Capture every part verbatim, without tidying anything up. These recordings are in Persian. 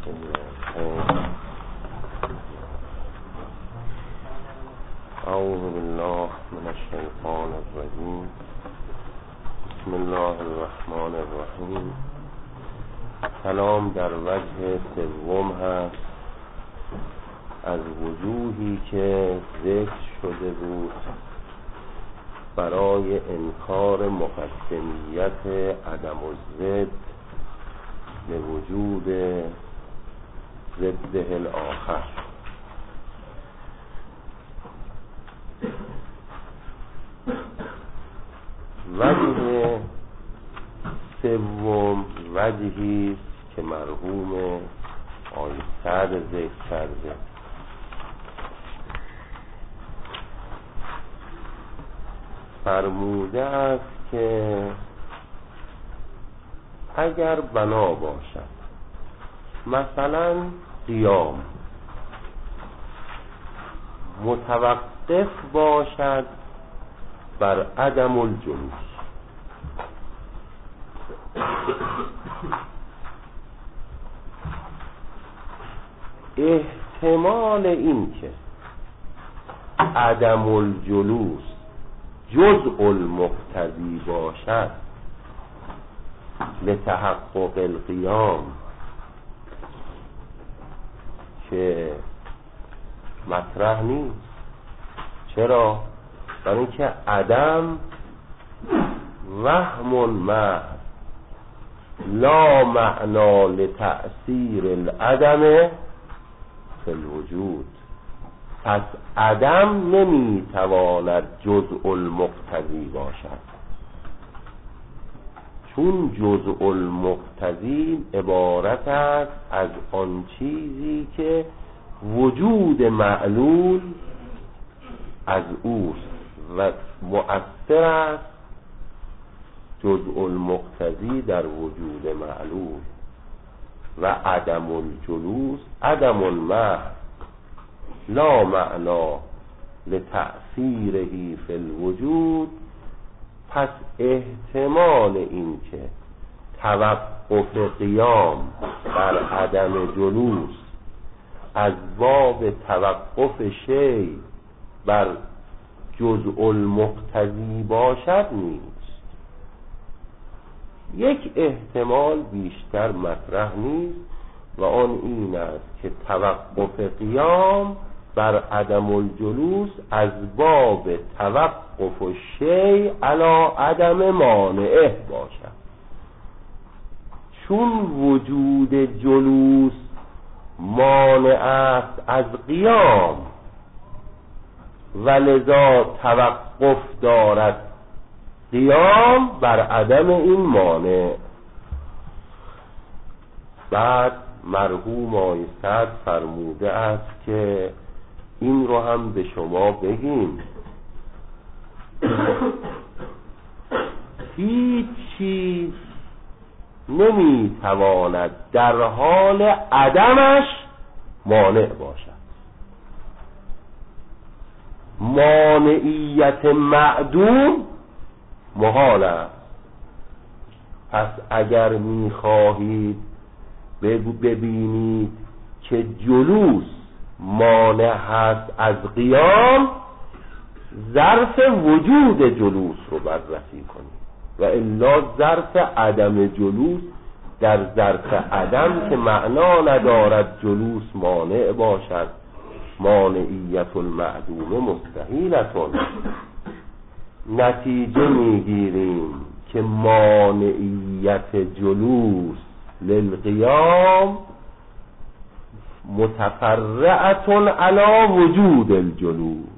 اعوذ بالله من الشیطان الرجیم. بسم الله الرحمن الرحیم. کلام در وجه سوم هست از وجوهی که ذکر شده بود برای انکار مقدمیت عدم الضد لوجود ضده الاخر. وجه سوم وجهی که مرحوم آقای سعد ذکر کرده، فرموده است که اگر بنا باشد مثلا قیام متوقف باشد بر عدم الجلوس، احتمال این که عدم الجلوس جزء المقتضی باشد لتحقق القیام که مطرح نیست. چرا؟ برای اینکه عدم وهم محض لا معنا لتأثیر العدم فی الوجود. پس عدم نمیتواند جزء المقتضی باشد، چون جزء المقتضی عبارت است از آن چیزی که وجود معلول از اوست و مؤثر است جزء المقتضی در وجود معلول. و عدم الجلوس عدم المحض لا معنا لتأثیره فی الوجود. پس احتمال این که توقف قیام بر عدم جلوس از باب توقف شی بر جزء المقتضی باشد نیست. یک احتمال بیشتر مطرح نیست و آن این است که توقف قیام بر عدم الجلوس از باب توقف الشیء علی عدم مانعه باشد، چون وجود جلوس مانع است از قیام و لذا توقف دارد قیام بر عدم این مانع. بعد مرحوم آقای سعد فرموده است که این رو هم به شما بگیم، هیچ چیز نمیتواند در حال عدمش مانع باشد. مانعیت معدوم محال است. پس اگر میخواهید ببینید که جلوس مانع هست از قیام، ظرف وجود جلوس رو بررسی کنید و الا ظرف عدم جلوس در ظرف عدم که معنا ندارد جلوس مانع باشد. مانعیت المعدوم مستحیلتون. نتیجه میگیریم که مانعیت جلوس للقیام متفرعتون علی وجود الجلوس.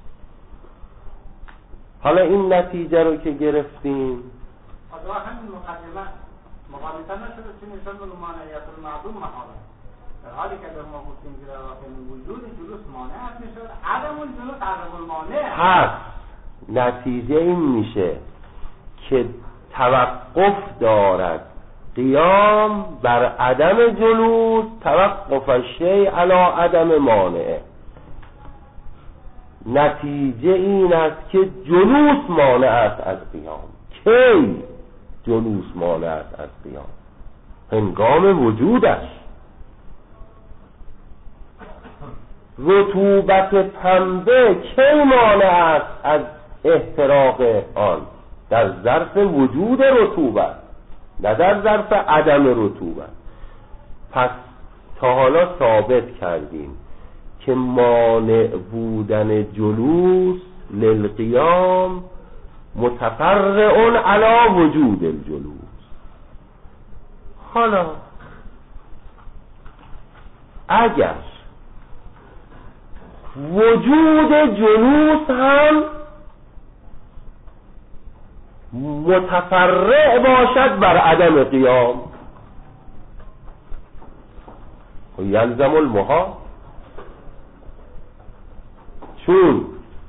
حالا این نتیجه رو که گرفتیم، حالا همین مقدمه مقابلتا نشده چون نشان به مانعیت المعدوم محاله، در حالی که در ما گفتیم که در واقع وجود جلوس مانع هست، میشد عدم الجلوس عدم المانع هست. نتیجه این میشه که توقف دارد قیام بر عدم جلوس، توقف الشیء علی عدم مانعه. نتیجه این است که جلوس مانع است از قیام. کی جلوس مانع است از قیام؟ هنگام وجودش. رطوبت پنبه کی مانع است از احتراق آن؟ در ظرف وجود رطوبت، نه در ظرف عدم رطوبت. پس تا حالا ثابت کردیم که مانع بودن جلوس للقیام متفرع علی وجود الجلوس. حالا اگر وجود جلوس هم متفرع باشد بر عدم قیام، یلزم المحال، چون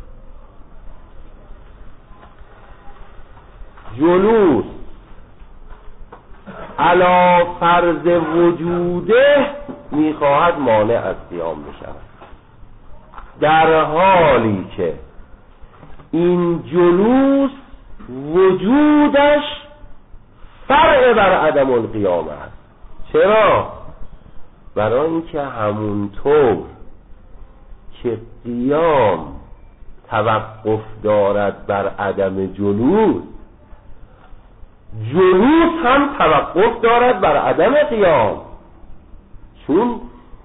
جلوس علی فرض وجوده میخواهد مانع از قیام بشود، در حالی که این جلوس وجودش فرع بر عدم القیام است. چرا؟ برای اینکه همونطور که قیام توقف دارد بر عدم جلوس، جلوس هم توقف دارد بر عدم قیام. چون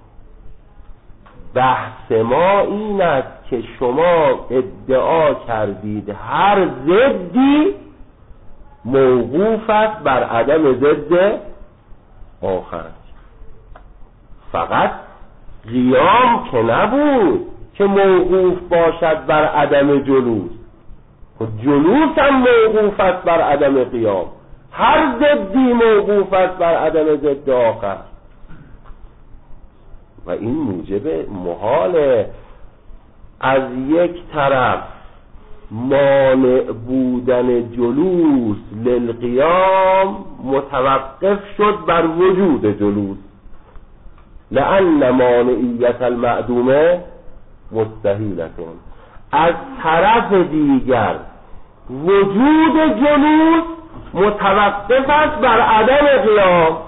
بحث ما این است که شما ادعا کردید هر ضدی موقوف است بر عدم ضد آخر. فقط قیام که نبود که موقوف باشد بر عدم جلوس، جلوس هم موقوف است بر عدم قیام. هر ضدی موقوف است بر عدم ضد آخر و این موجب محاله. از یک طرف مانع بودن جلوس للقیام متوقف شد بر وجود جلوس، لأن مانعیت المعدومه مستحیلتون. از طرف دیگر وجود جلوس متوقف است بر عدم قیام.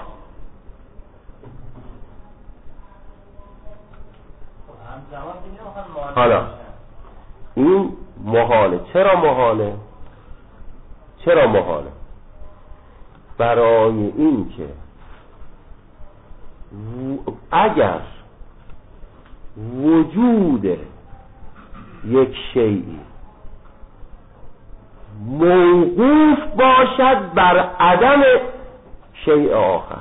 حالا این محاله. چرا محاله؟ چرا محاله؟ برای این که اگر وجود یک شیئی موقوف باشد بر عدم شیء آخر،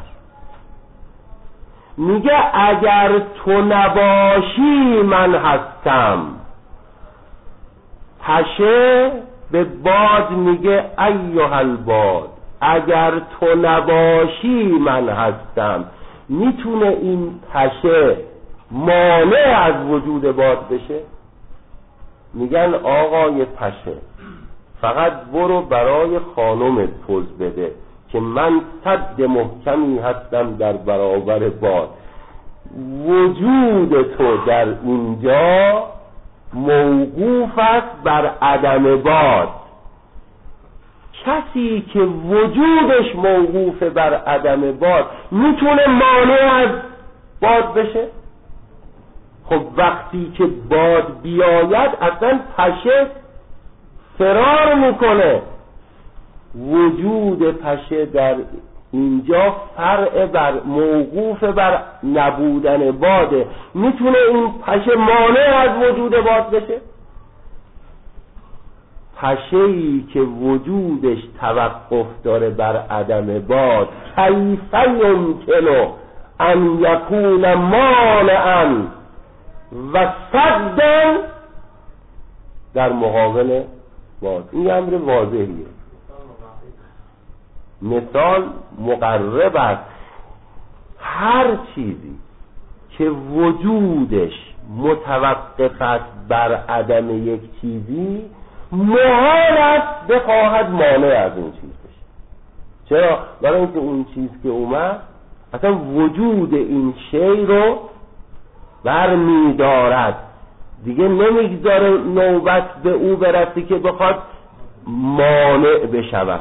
میگه اگر تو نباشی من هستم. پشه به باد میگه ایها الباد، اگر تو نباشی من هستم. میتونه این پشه مانع از وجود باد بشه؟ میگن آقای پشه فقط برو برای خانمت پوز بده که من صد محکمی هستم در برابر باد. وجود تو در اینجا موقوف است بر عدم باد. کسی که وجودش موقوف بر عدم باد میتونه مانع از باد بشه؟ خب وقتی که باد بیاید اصلا پشه فرار میکنه. وجود پشه در اینجا فرع بر موقوف بر نبودن باده. میتونه این پشه مانع از وجود باد بشه؟ پشه‌ای که وجودش توقف داره بر عدم باد، کیف یمکنه ان یکون مانعا و صدا در مقابل باد. این امر واضحیه. مثال مقرب است. هر چیزی که وجودش متوقف است بر عدم یک چیزی محال است بخواهد مانع از اون چیز بشه. چرا؟ برای اینکه اون چیز که اومد اصلا وجود این شی رو برمی دارد، دیگه نمیگذاره نوبت به او برسه که بخواد مانع بشود.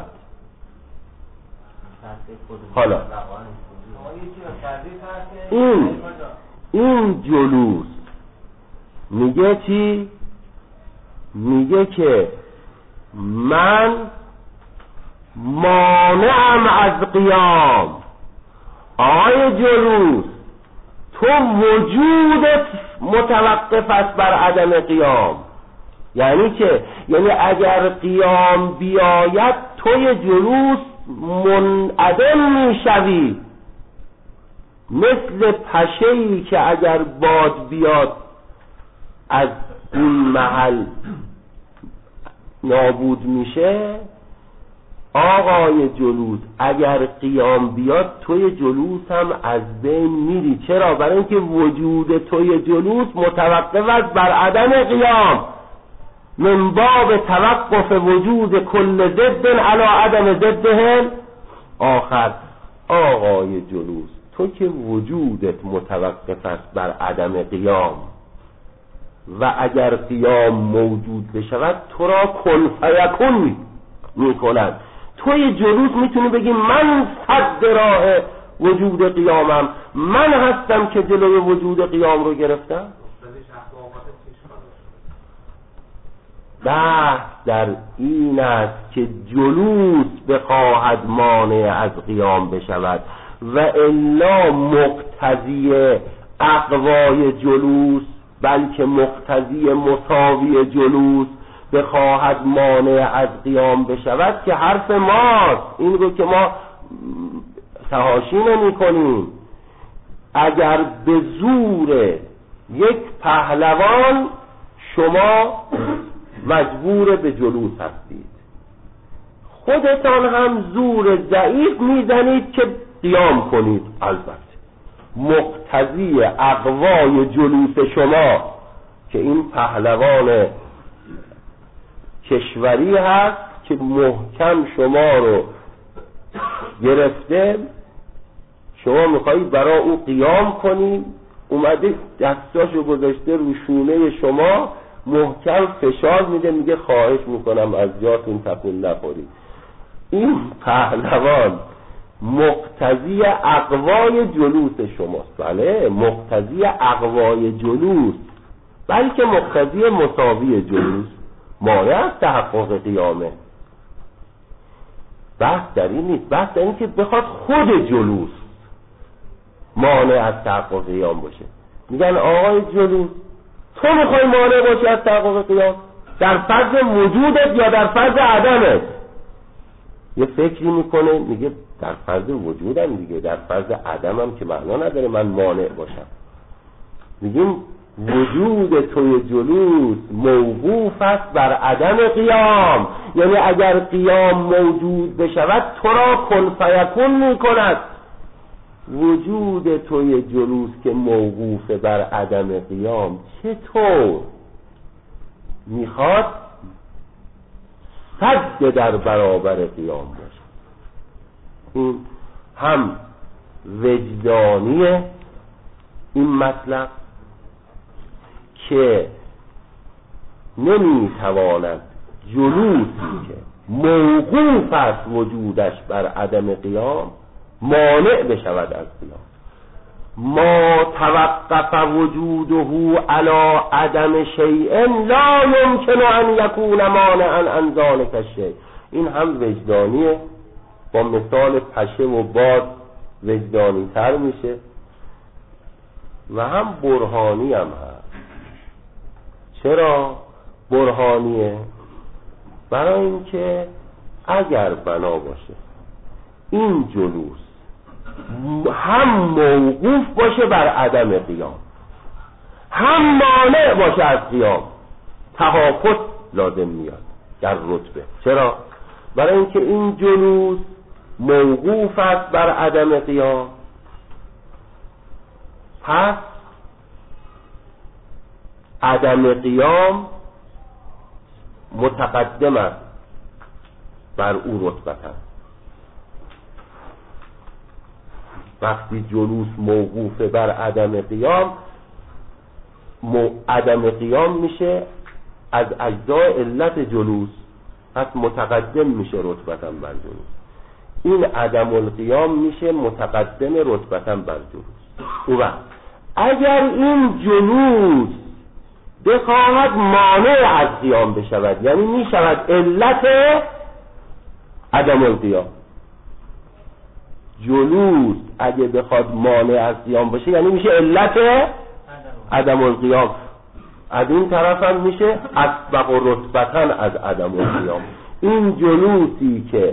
حالا این این جلوس میگه چی؟ میگه که من مانعم از قیام. آقای جلوس، تو وجودت متوقف است بر عدم قیام. یعنی که یعنی اگر قیام بیاید توی جلوس منعدم میشوی، مثل پشه‌ای که اگر باد بیاد از این محل نابود میشه. آقای جلوس اگر قیام بیاد توی جلوس هم از بین میری. چرا؟ برای اینکه وجود توی جلوس متوقف است بر عدم قیام. من باب توقف وجود کل ضد علی عدم ضده آخر. آقای جلوس، تو که وجودت متوقف است بر عدم قیام و اگر قیام موجود بشود تو را کن فیکون میکند. توی جلوس میتونی بگی من صد راه وجود قیامم، من هستم که جلوی وجود قیام رو گرفتم. بحث در این است که جلوس بخواهد مانع از قیام بشود و الا مقتضی اقوای جلوس، بلکه مقتضی مساوی جلوس بخواهد مانع از قیام بشود که حرف ماست. این رو که ما تحاشی نمی کنیم. اگر به زور یک پهلوان شما مجبور به جلوس هستید، خودتان هم زور ضعیف میزنید که قیام کنید. البته مقتضی اقوای جلوس شما که این پهلوان کشوری هست که محکم شما رو گرفته، شما میخوایید برای او قیام کنید، اومده دستاشو گذاشته رو شونه شما، محکم فشار میده، میگه خواهش میکنم از جاتون تکون نخورید. این پهلوان مقتضی اقوای جلوس شماست. بله، مقتضی اقوای جلوس، بلکه مقتضی مساوی جلوس، مانع از تحقق قیامه. بحث در این نیست. بحث در این که بخواد خود جلوس مانع از تحقق قیام باشه. میگن آقای جلوس، تو میخوای مانع باشی از تحقق قیام در فرض وجودت یا در فرض عدمت؟ یه فکری میکنه میگه در فرض وجودم دیگه، در فرض عدمم که معنا نداره من مانع باشم. میگیم وجود توی جلوس موقوف است بر عدم قیام، یعنی اگر قیام موجود بشود تو را کن فیکون میکند. وجود توی جلوس که موقوف بر عدم قیام چطور میخواد صد در برابر قیام باشه؟ این هم وجدانیه این مطلب که نمیتواند جلوسی که موقوف است وجودش بر عدم قیام مانع بشود از قیام. ما توقف وجوده علی عدم شیء لا يمكن ان یکون مانعا عن ذلک الشیء. این هم وجدانیه، با مثال پشه و باد وجدانی تر میشه، و هم برهانی هم هست. چرا برهانیه؟ برای اینکه اگر بنا باشه این جلوس هم موقوف باشه بر عدم قیام، هم مانع باشه از قیام، تهافت لازم میاد در رتبه. چرا؟ برای اینکه این جلوس موقوف است بر عدم قیام، پس عدم قیام متقدم است بر او رتبتا. وقتی جلوس موقوف بر عدم قیام، عدم قیام میشه از اجزای علت جلوس، پس متقدم میشه رتبتا بر جلوس. این عدم القیام میشه متقدم رتبتا بر جلوس. او وقت اگر این جلوس بخواهد مانع از قیام بشود، یعنی می شود علت عدم القیام. جلوس اگه بخواد مانع از قیام باشه یعنی میشه علت عدم القیام. از این طرف هم میشه اسبق و رتبتاً از عدم القیام. این جلوسی که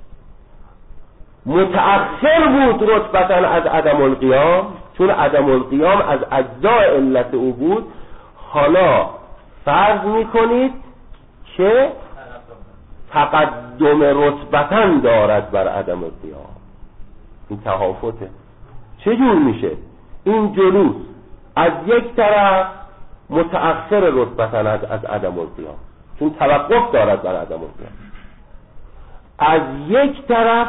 متأخر بود رتبتاً از عدم القیام، چون عدم القیام از اجزای علت او بود، حالا فرض میکنید که تقدم رتبتاً دارد بر عدم القیام. این تهافته. چجور میشه؟ این جلوس از یک طرف متأخر رتبتاً از, از عدم القیام، چون توقف دارد بر عدم القیام. از یک طرف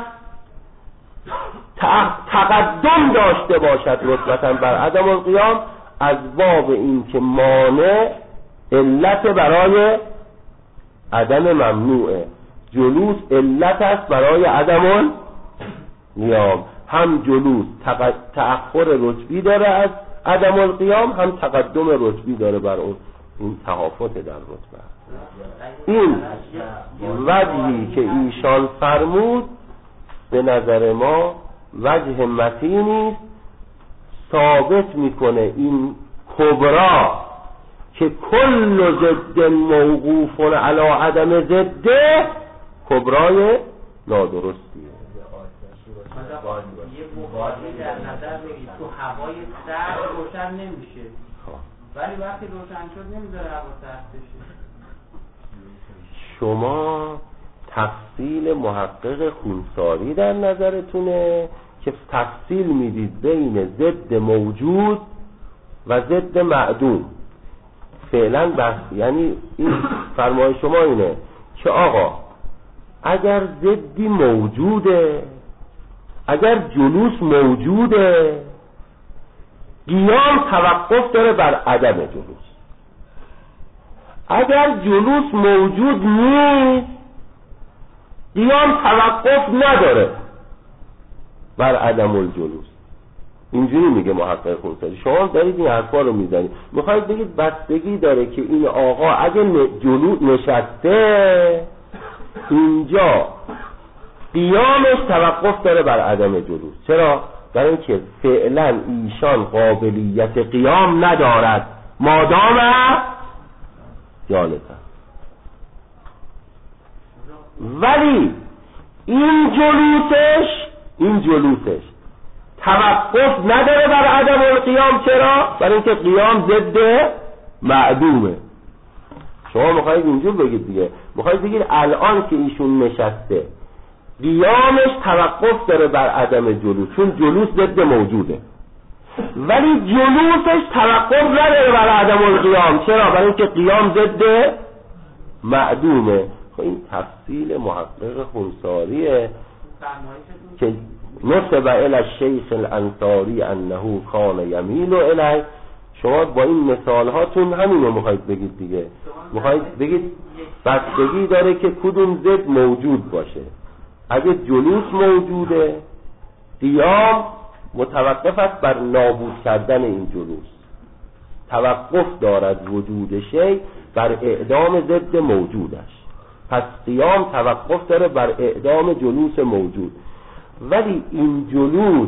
تقدم داشته باشد رتبتاً بر عدم القیام، از باب این که مانع علت برای عدم ممنوعه. جلوس علت است برای عدم القیام. هم جلوس تأخر رتبی داره از عدم القیام، هم تقدم رتبی داره بر اون. این تهافت در رتبه. این وجهی که ایشان فرمود به نظر ما وجه متینی است، ثابت میکنه این کبرا که کل ضد موقوف علی عدم ضده کبرای نادرستیه. یه بخاری در نظر بگید تو هوای سرد روشن نمیشه، ولی وقتی روشن شد نمیذاره هوا سرد بشه. شما تفصیل محقق خونساری در نظرتونه که تفصیل میدید بین ضد موجود و ضد معدوم. فعلا بس یعنی این فرمای شما اینه که آقا اگر ضدی موجوده، اگر جلوس موجوده، قیام توقف داره بر عدم جلوس. اگر جلوس موجود نیست، قیام توقف نداره بر عدم الجلوس. اینجوری میگه محقق خونساری. شما دارید این حرفا رو میزنید، میخواید بگید بستگی داره که این آقا اگه جلوس نشسته اینجا قیامش توقف داره بر عدم جلوس. چرا؟ برای اینکه فعلا ایشان قابلیت قیام ندارد مادام جالسه. ولی این جلوسش این جلوسش توقف نداره بر عدم القیام. چرا؟ برای اینکه قیام ضد معدومه. شما میخواید اینجور بگید دیگه، میخواید بگید الان که ایشون نشسته قیامش توقف داره بر عدم جلوس، چون جلوس ضد موجوده، ولی جلوسش توقف نداره بر عدم القیام. چرا؟ برای اینکه قیام ضد معدومه. خب این تفصیل محقق خونساریه که نسب الی الشیخ الانصاری انه کان یمیل الیه. شما با این مثال هاتون همینو میخواید بگید دیگه، میخواید بگید بستگی داره که کدوم ضد موجود باشه. اگه جلوس موجوده، قیام متوقف است بر نابود کردن این جلوس. توقف دارد وجود شی بر اعدام ضد موجودش، پس قیام توقف داره بر اعدام جلوس موجود. ولی این جلوس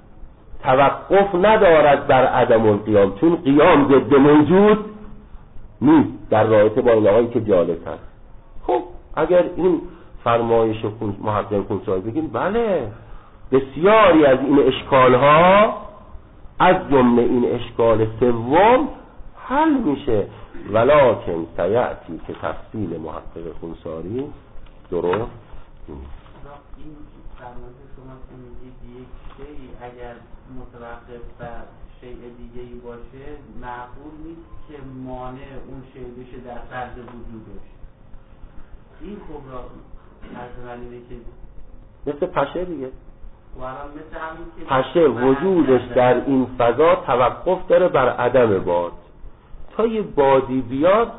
توقف ندارد بر عدم القیام، چون قیام ضد موجود نیست در رابطه با این آقایی که جالس هست. خب اگر این فرمایش محقق خونساری بگیم بله، بسیاری از این اشکال ها از جمله این اشکال سوم حل میشه. ولکن سیأتی که تفصیل محقق خونساری درست نیست. این فرمایش شما که میگید یک شیء اگر متوقف بر شیء دیگه‌ای باشه معقول نیست که مانع اون شیء بشه در فرض وجودش. این خب را از اینه که مثل پشه دیگه، مثل پشه وجودش در این فضا توقف داره بر عدم باد. تا یه بادی بیاد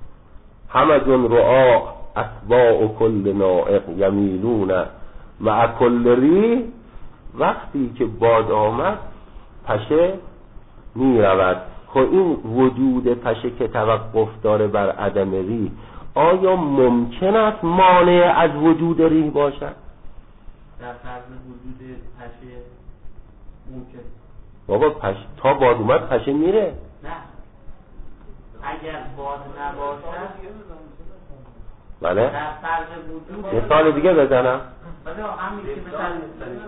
همدون رعا اتباع کل نائق یمیلون مع کل ری. وقتی که باد آمد پشه می رود خب این وجود پشه که توقف داره بر عدم ریح، آیا ممکن است مانع از وجود ریح باشد؟ در فرض وجود پشه ممکن. بابا پشه تا باد اومد پشه میره. نه اگر باد نباشد بله در فرض وجود مثال دیگه بزنم. بله همین که مثال میزنید.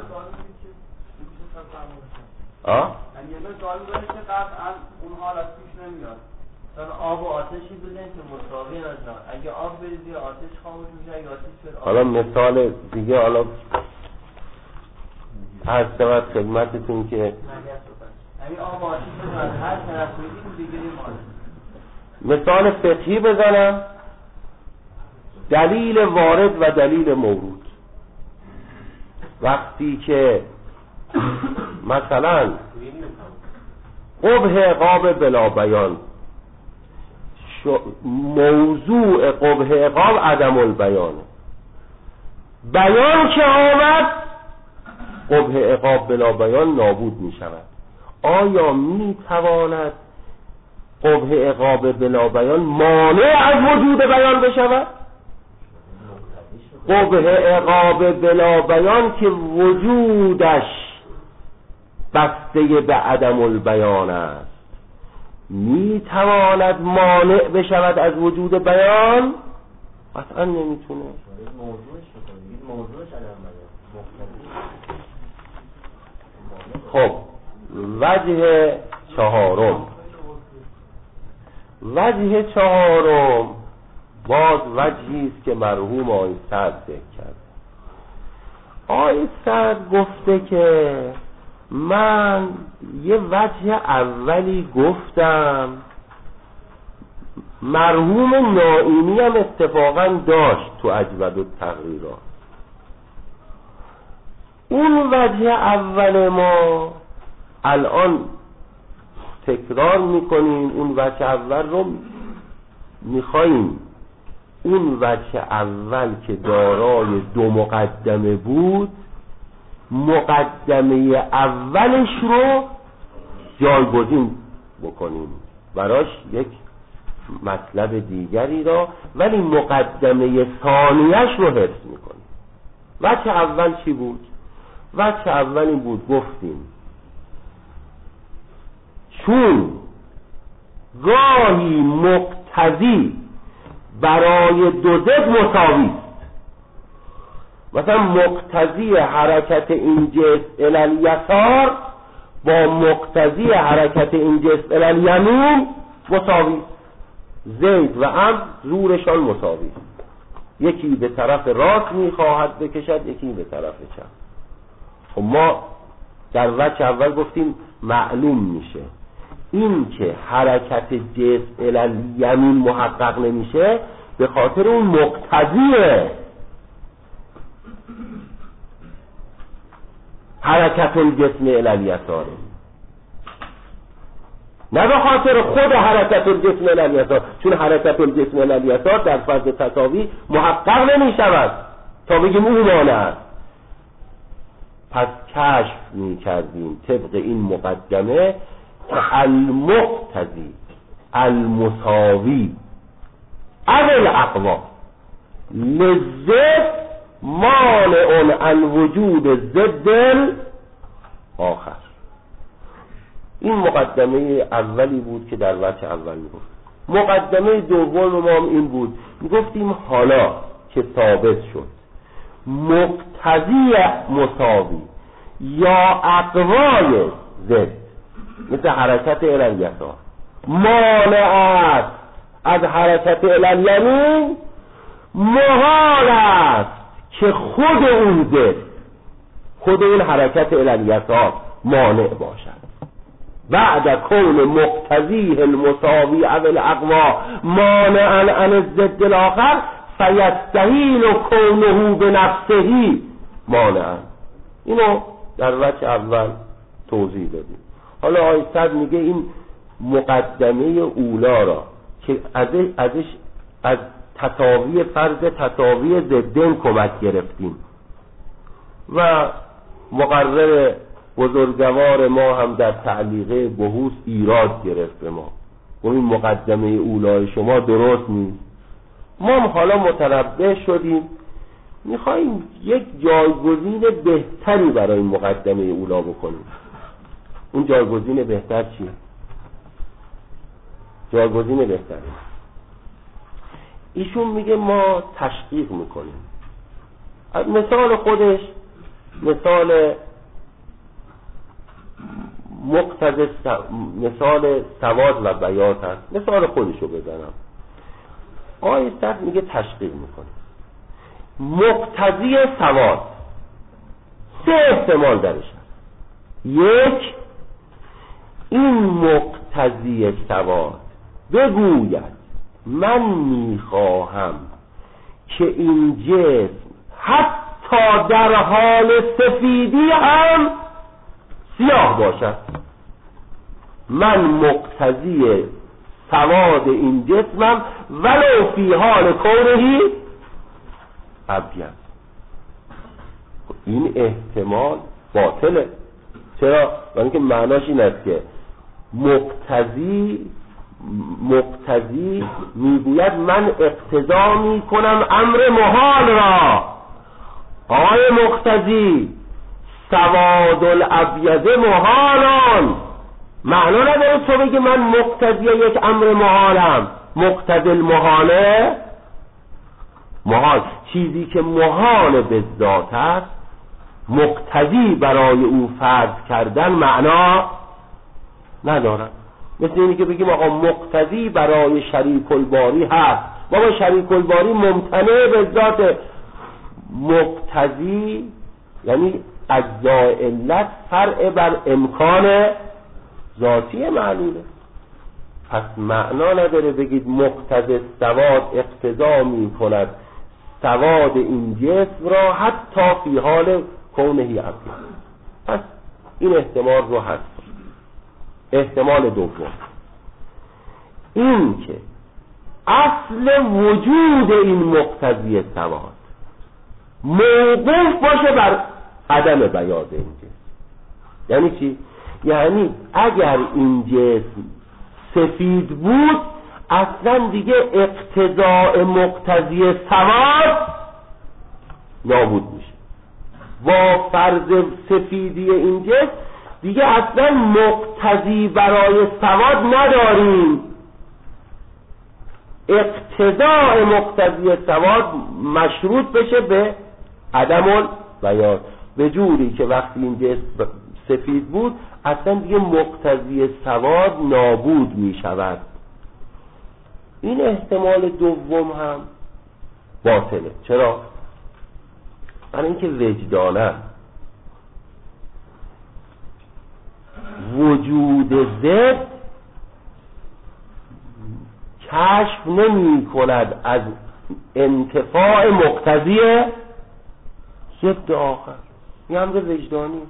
آه یه مثال داره که قطعا اون حالت پیش نمیاد. مثلا آب و آتشی بدن که مساوی هستن. اگه آب بریزی آتش خاموش میشه، اگه آتش بره آب. حالا مثال دیگه حالا هر شود خدمتتون که یعنی آب و آتش بدن هر طرف بریزی دیگه مال. مثال فقهی بزنم. دلیل وارد و دلیل مورود. وقتی که مثلا قبح عقاب بلا بیان، موضوع قبح عقاب عدم البیانه، بیان که آمد قبح عقاب بلا بیان نابود می شود. آیا می تواند قبح عقاب بلا بیان مانع از وجود بیان بشود؟ قبح عقاب بلا بیان که وجودش بسته به عدم البیان است، می تواند مانع بشود از وجود بیان؟ قطعا نمیتونه. خب وجه چهارم وجه چهارم باز وجهی است که مرحوم آقای سعد ذکر کرد. آقای سعد گفته که من یه وجه اولی گفتم، مرحوم نائینی هم اتفاقا داشت تو اجود التقریرات. اون وجه اول ما الان تکرار میکنیم، اون وجه اول رو میخواییم اون وجه اول که دارای دو مقدمه بود، مقدمه اولش رو جایگزین بکنیم براش یک مطلب دیگری را، ولی مقدمه ثانیش رو حفظ میکنیم. وجه اول چی بود؟ وجه اول این بود گفتیم چون گاهی مقتضی برای دو ضد مساوی است، مثلا مقتضی حرکت این جسم الی الیسار با مقتضی حرکت این جسم الی الیمین مساوی است. زید و عمرو زورشان مساوی است، یکی به طرف راست میخواهد بکشد، یکی به طرف چپ. خب ما در وجه اول گفتیم معلوم میشه این که حرکت جسم الی الیمین محقق نمیشه به خاطر اون مقتضیه حرکت الجسم الی الیسار، نه به خاطر خود حرکت الجسم الی الیسار، چون حرکت الجسم الی الیسار در فرض تساوی محقق نمی شود تا بگیم اون مانع است. پس کشف می کردیم طبق این مقدمه که المقتضی المساوی اول اقوا لذت مانع عن وجود ضد آخر. این مقدمه اولی بود که در وجه اول میگفت. مقدمه دوم ما هم این بود، میگفتیم حالا که ثابت شد مقتضی مساوی یا اقوای ضد مثل حرکت الی الیسار مانع است از حرکت الی الیمین، محال است که خود اون ضد خود اون حرکت الی الیسار مانع باشد. بعد کون مقتضیه المساوی او الاقوا مانعا عن الضد الاخر فیستحیل کونه بنفسه مانعا. اینو در وجه اول توضیح دادیم. حالا آقای سعد میگه این مقدمه اولا را که ازش, ازش از تساوی فرض تساوی ضدین کمک گرفتیم و مقرر بزرگوار ما هم در تعلیقه بحوث ایراد گرفت به ما، این مقدمه اولای شما درست نیست. ما هم حالا متنبه شدیم میخواییم یک جایگزین بهتری برای این مقدمه اولا بکنیم. اون جایگزین بهتر چیه؟ جایگزین بهتره ایشون میگه ما تشقیق میکنیم. مثال خودش مثال مقتضی مثال سواد و بیات هست. مثال خودشو بزنم. آیه صد میگه تشقیق میکنه. مقتضی سواد سه احتمال درش هست. یک، این مقتضی سواد بگوید من میخواهم که این جسم حتی در حال سفیدی هم سیاه باشد. من مقتضی سواد این جسمم ولو فی حال کونهی ابیض. این احتمال باطله. چرا؟ برای اینکه معناش این است که مقتضی مقتضی میگوید من اقتضا میکنم امر محال را. آقای مقتضی سواد الابیض محالان، معنا نداره تو بگی من مقتضی یک امر محالم. مقتضی المحاله محال، چیزی که محال به ذات است مقتضی برای او فرض کردن معنا ندارد. مثل اینی که بگیم آقا مقتضی برای شریک الباری هست، بابا شریک الباری ممتنع به ذات. مقتضی یعنی اجزای علت فرع بر امکان ذاتی معلوله. پس معنا نداره بگید مقتضی سواد اقتضا می کند سواد این جسم را حتی فی حال کونهی ابیض. پس این احتمال رو هست. احتمال دوم این که اصل وجود این مقتضی سواد موقوف باشه بر عدم بیاض این جسم. یعنی چی؟ یعنی اگر این جسم سفید بود اصلا دیگه اقتضاء مقتضی سواد نابود میشه. با فرض سفیدی این جسم دیگه اصلا مقتضی برای سواد نداریم. اقتضاء مقتضی سواد مشروط بشه به عدم البیاض، به جوری که وقتی این جسم سفید بود اصلا دیگه مقتضی سواد نابود می شود. این احتمال دوم هم باطله. چرا؟ برای اینکه وجدانه وجود ضد کشف نمی کند از انتفاع مقتضی ضد آخر. این امر وجدانی.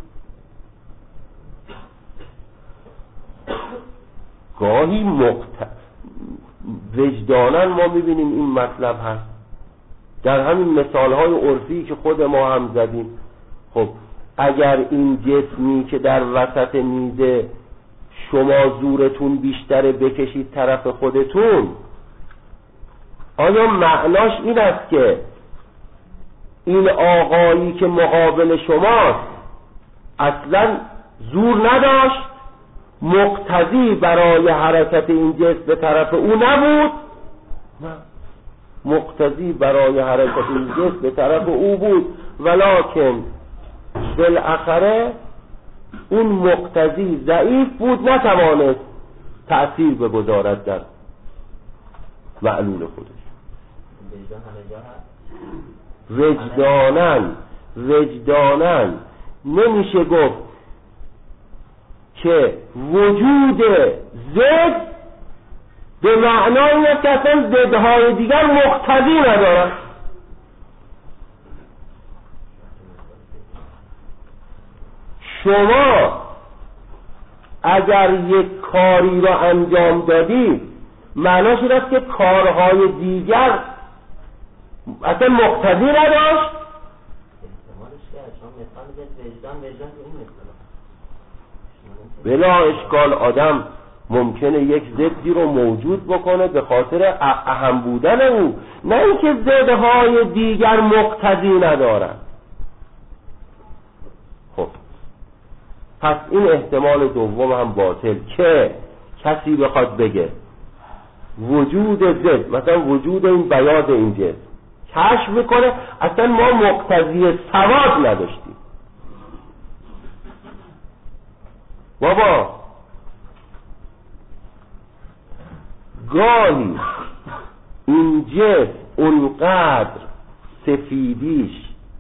گاهی مقت... وجدانن ما میبینیم این مطلب هست در همین مثالهای عرفی که خود ما هم زدیم. خب اگر این جسمی که در وسط میزه شما زورتون بیشتره بکشید طرف خودتون، آیا معناش این است که این آقایی که مقابل شماست اصلا زور نداشت، مقتضی برای حرکت این جسم به طرف او نبود؟ نه، مقتضی برای حرکت این جسم به طرف او بود، ولکن بالاخره اون مقتضی ضعیف بود، نتوانست تأثیر بگذارد در معلول خودش. وجدانن وجدانن نمیشه گفت که وجود ضد به معنای است که اصلا ضدهای دیگر مقتضی ندارن. شما اگر یک کاری را انجام دادید معناش این است که کارهای دیگر اصلا مقتضی نداشت. احتمالش که شما مثال بزنید وجدان وجدان که این مثال بلا اشکال آدم ممکنه یک ضدی رو موجود بکنه به خاطر اهم بودن او، نه اینکه ضدهای دیگر مقتضی ندارن. خب پس این احتمال دوم هم باطل که کسی بخواد بگه وجود ضد، مثلا وجود این بیاض این جسم کشف میکنه اصلا ما مقتضی سواد نداشتیم. بابا گاهی این جسم اونقدر سفیدیش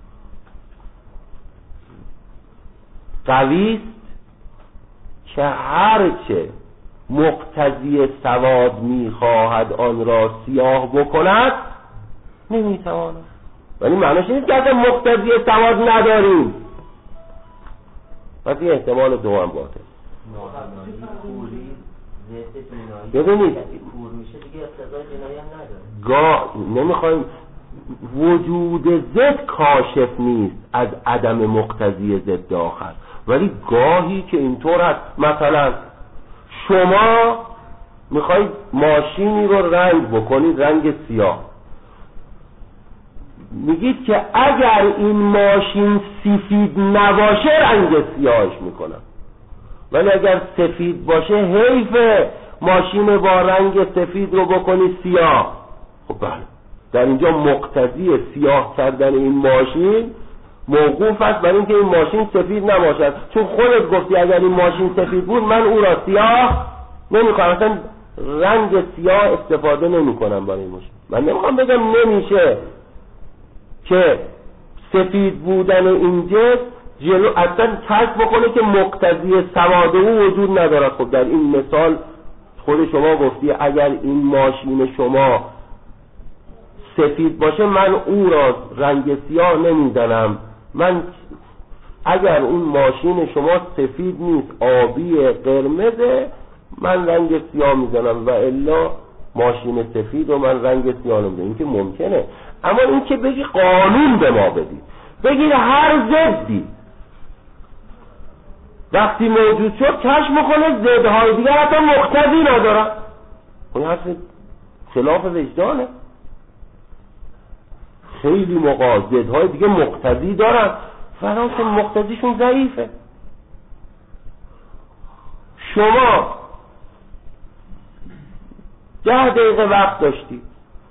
قویست که هرچه مقتضی سواد میخواهد آن را سیاه بکند نمیتواند. ولی معنیش نیست که اصلا مقتضی سواد نداریم. پس این احتمال دوم باطل. ببینید کور میشه دیگه اقتضای جنایی هم نداره. گاه نمیخوایم وجود ضد کاشف نیست از عدم مقتضی ضد آخر، ولی گاهی که اینطور هست. مثلا شما میخواید ماشینی رو رنگ بکنید رنگ سیاه، میگید که اگر این ماشین سفید نباشه رنگ سیاهش میکنم، ولی اگر سفید باشه حیف ماشین با رنگ سفید رو بکنی سیاه. خب بله، در اینجا مقتضی سیاه کردن این ماشین موقوف است برای اینکه این ماشین سفید نباشد، چون خودت گفتی اگر این ماشین سفید بود من او را سیاه نمی‌کنم، اصلا رنگ سیاه استفاده نمی‌کنم برای این ماشین. من نمی‌خوام بگم نمیشه که سفید بودن این جسم جلو اصلا کشف بکنه که مقتضی سواد او وجود ندارد. خب در این مثال خود شما گفتی اگر این ماشین شما سفید باشه من او را رنگ سیاه نمیزنم، من اگر اون ماشین شما سفید نیست آبی قرمزه من رنگ سیاه میزنم و الا ماشین سفید و من رنگ سیاه نمیزنم. این که ممکنه، اما این که بگی قانون به ما بدی، بگی هر ضدی وقتی موجود شد کشف میکنه ضدهای دیگر حتی مقتضی ندارن، اون حرف خلاف وجدانه. خیلی موقع ضدهای دیگه مقتضی دارن فلان که مقتضیشون ضعیفه. شما ده دقیقه وقت داشتی،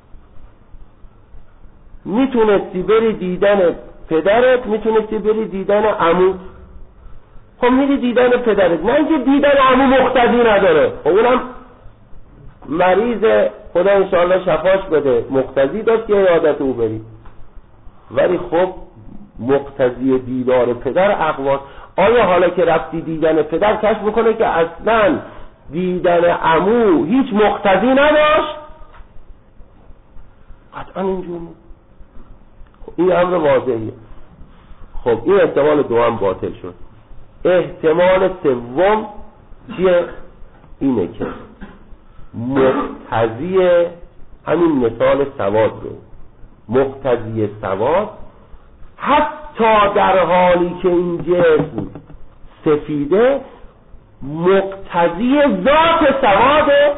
میتونستی بری دیدن پدرت، میتونستی بری دیدن عموت. خب میری دیدن پدرت، نه اینکه دیدن عمو مقتضی نداره، خب اونم مریض خدا انشاءالله شفاش بده مقتضی داشت که عیادت او بری، ولی خب مقتضی دیدار پدر اقواست. آیا حالا که رفتی دیدن پدر کشف میکنه که اصلا دیدن عمو هیچ مقتضی نداشت؟ قطعا اینجور نیست. خب این امر واضحیه. خب این احتمال دوم باطل شد. احتمال سوم چیه؟ اینه که مقتضی همین مثال سواد رو، مقتضی سواد حتی در حالی که این جسم سفیده مقتضی ذات سواده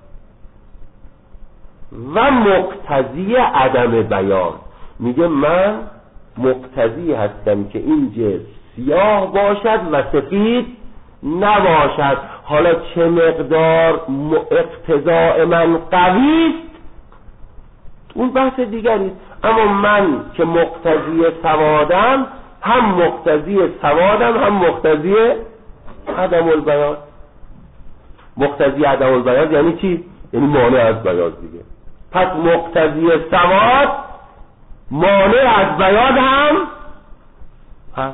و مقتضی عدم بیان. میگه من مقتضی هستم که این جسم سیاه باشد و سفید نباشد. حالا چه مقدار اقتضاء من قویست اون بحث دیگری، اما من که مقتضی سوادم هم مقتضی سوادم هم مقتضی عدم البیان. مقتضی عدم البیان یعنی چی؟ یعنی مانع از بیان دیگه. پس مقتضی سواد مانع از بیان هم هست.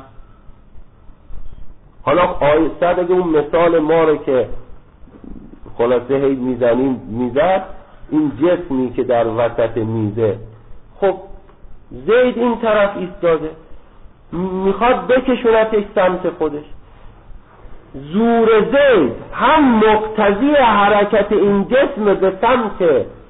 حالا آیسته اگه اون مثال ما رو که خلاصه هی میزنیم میزد، این جسمی که در وسط میزه، خب زید این طرف ایستاده میخواد بکشونتش سمت خودش، زور زید هم مقتضی حرکت این جسم به سمت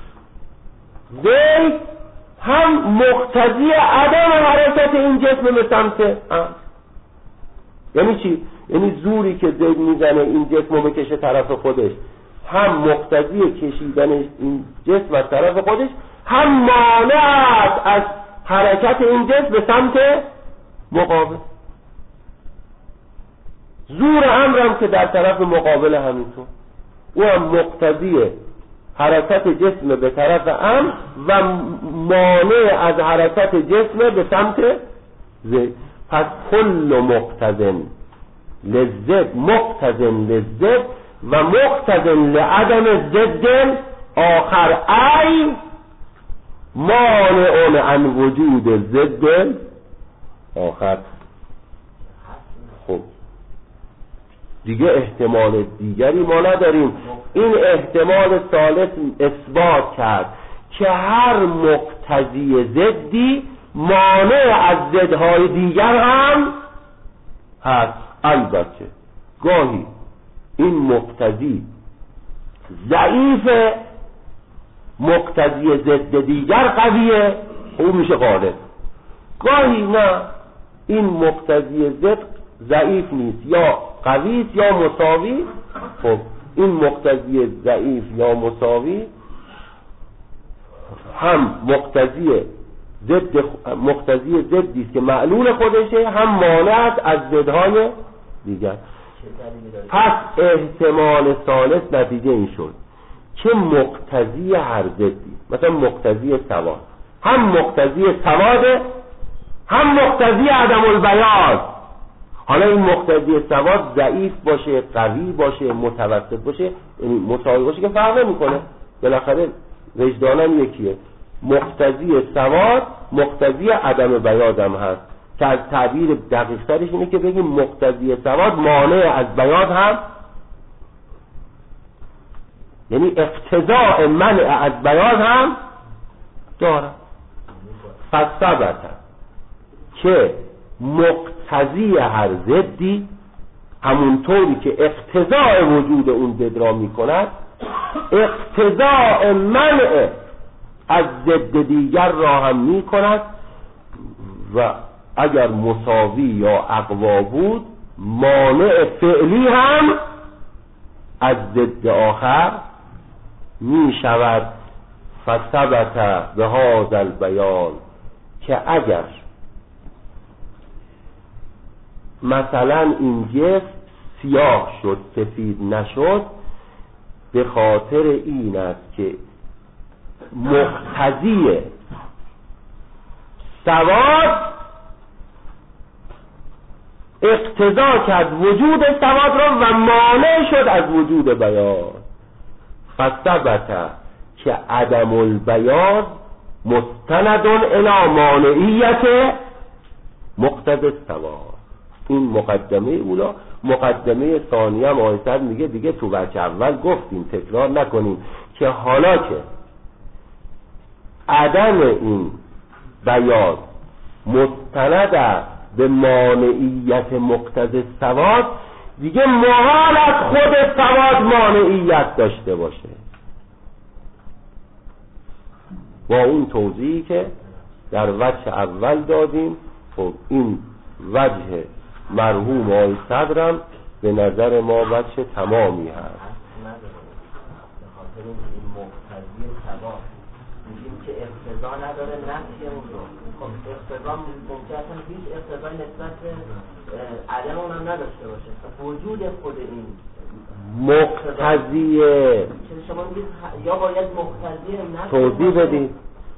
زید هم مقتضی عدم حرکت این جسم به سمت هم. یعنی چی؟ یعنی زوری که زید میزنه این جسم رو بکشه طرف خودش هم مقتضی کشیدن این جسم از طرف خودش، هم مانع از حرکت این جسم به سمت مقابل. زور امرم که در طرف مقابل همینطور، او هم مقتضی حرکت جسم به طرف امر و مانع از حرکت جسم به سمت زد. پس کل مقتضن للزد مقتضن للزد و مقتضن لعدم زد آخر ای مانع عن وجود زد آخر. خب دیگه احتمال دیگری ما نداریم. این احتمال ثالث اثبات کرد که هر مقتضی زدی مانع از زدهای دیگر هم هست. البته گاهی این مقتضی ضعیف، مقتضی ضد دیگر قویه، او میشه غالب. گاهی نه، این مقتضی ضد ضعیف نیست، یا قوی است یا مساوی. خب این مقتضی ضعیف یا مساوی هم مقتضی ضد مقتضی ضدی است که معلول خودشه، هم مانع از ضدهای دیگر. پس احتمال ثالث نتیجه این شد که مقتضی هر ضدی، مثلا مقتضی سواد، هم مقتضی سواده هم مقتضی عدم البیاض. حالا این مقتضی سواد ضعیف باشه، قوی باشه، متوسط باشه، یعنی مساوی باشه که فرق نمیکنه، بالاخره وجدانم یکیه. مقتضی سواد مقتضی عدم بیاض هم هست که از تعبیر دقیق ترش اینه که بگیم مقتضی سواد مانع از بیاض هم، یعنی اقتضاء منع از بیاض هم داره. پس ثبت که مقتضی هر ضدی همونطوری که اقتضاء وجود اون ضد را می کند، اقتضاء منع از ضد دیگر را هم می کند و اگر مساوی یا اقوا بود مانع فعلی هم از ضد آخر می شود. فثبت به هذا البیان که اگر مثلا این جسم سیاه شد سفید نشد، به خاطر این است که مقتضی سواد اقتضا کرد وجود سواد را و مانع شد از وجود بیاض. فثبت که عدم البیاض مستند الی مانعیت مقتضی سواد. این مقدمه اولا. مقدمه ثانیه هم آیت میگه دیگه تو بچه اول گفتیم، تکرار نکنیم، که حالا که عدم این بیاض مستند است به مانعیت مقتضی سواد، دیگه محال از خود سواد مانعیت داشته باشه. با اون توضیحی که در وجه اول دادیم. خب این وجه مرحوم آقای صدرم به نظر ما وجه تمامی هست. به خاطر این مقتضی سواد میگیم که اقتضا نداره نفی اون رو. خب اقتضا ممکنه هیچ اقتضای نسبت به عدم اون هم نداشته باشه. وجود خود این مقتضی شما میگید یا باید مقتضی نفی توضیح بدید.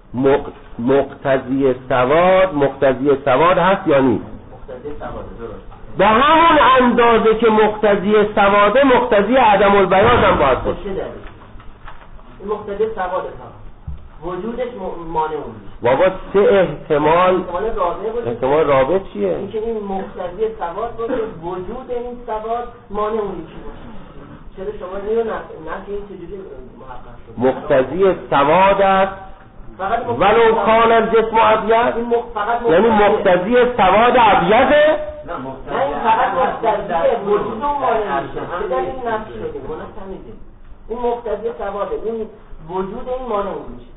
مقتضی سواد مقتضی سواد هست یا نیست؟ مقتضی سواد درست. به همون اندازه که مقتضی سواده مقتضی عدم البیاض هم باید باشه. این مقتضی سواده تا وجودش مانع اون میشه. بابا سه احتمال احتمال رابع باشه. احتمال رابع چیه؟ اینکه این مقتضی سواد باشه، وجود این سواد مانع اون میشه. چرا شما اینو نفی این چجوری محقق شد؟ مقتضی سواد است ولو کان الجسم ابیض، یعنی مقتضی سواد ابیضه. نه این فقط مقتضی وجود اون مانع میشه. چرا این نفی شده؟ ما نفهمیدیم. این مقتضی سواده، این وجود این مانع اون میشه.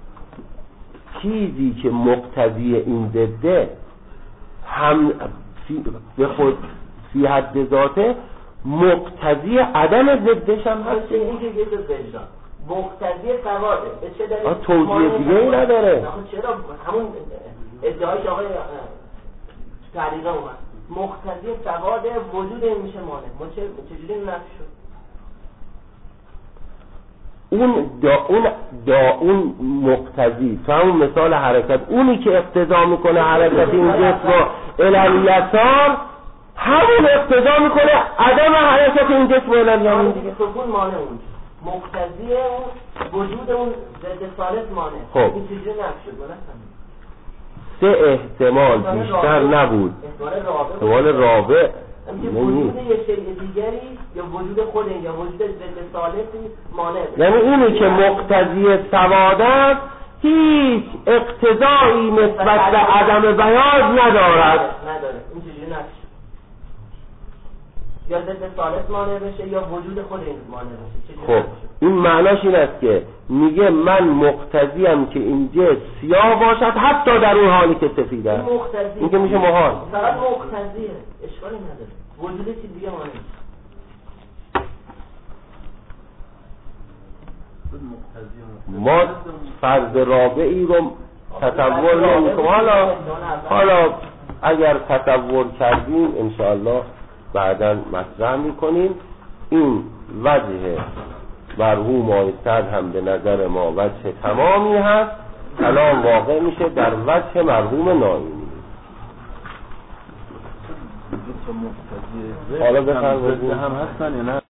چیزی که مقتضی این ضده هم به خود فی حد ذاته مقتضی عدم ضدش هم هست. این که یه جز وجدان مقتضی سواده به چه دلیل؟ توجیه دیگه ای نداره. چرا همون ادعای که آقای تعلیقه اومد مقتضی سواده وجود این میشه مانع. ما چه چجوری نفی شد؟ اون دا اون دا اون مقتضی تو همون مثال حرکت، اونی که اقتضا میکنه حرکت این جسم رو الالیسار، همون اقتضا میکنه عدم حرکت این جسم رو الالیمین دیگه. سکون مانع اونجا، مقتضی اون وجود اون ضد ثالث مانع. خب این چجوری نفی شد؟ من سه احتمال بیشتر نبود. احتمال رابع وجود یه شیء دیگری یا وجود خود یا وجود ضد ثالثی مانع. یعنی اینی که مقتضی سواد است هیچ اقتضایی نسبت به عدم بیاض ندارد. نداره. این چجوری نفی شد؟ یا ضد ثالث مانع بشه یا وجود خود این مانع بشه. خب این معناش این است که میگه من مقتضیم که این جسم سیاه باشد حتی در اون حالی که سفید است. این که میشه محال. فقط مقتضیه، اشکالی نداره. وجود چیز دیگه مانع ما فرض رابعی رو تصور نمی‌کنیم. حالا حالا اگر تصور کردیم انشاءالله بعداً مطرح میکنیم. این وجه مرحوم آیستد هم به نظر ما وجه تمامی هست. کلام واقع میشه در وجه مرحوم نائینی. حالا بفرمایید هم هستن یا نه؟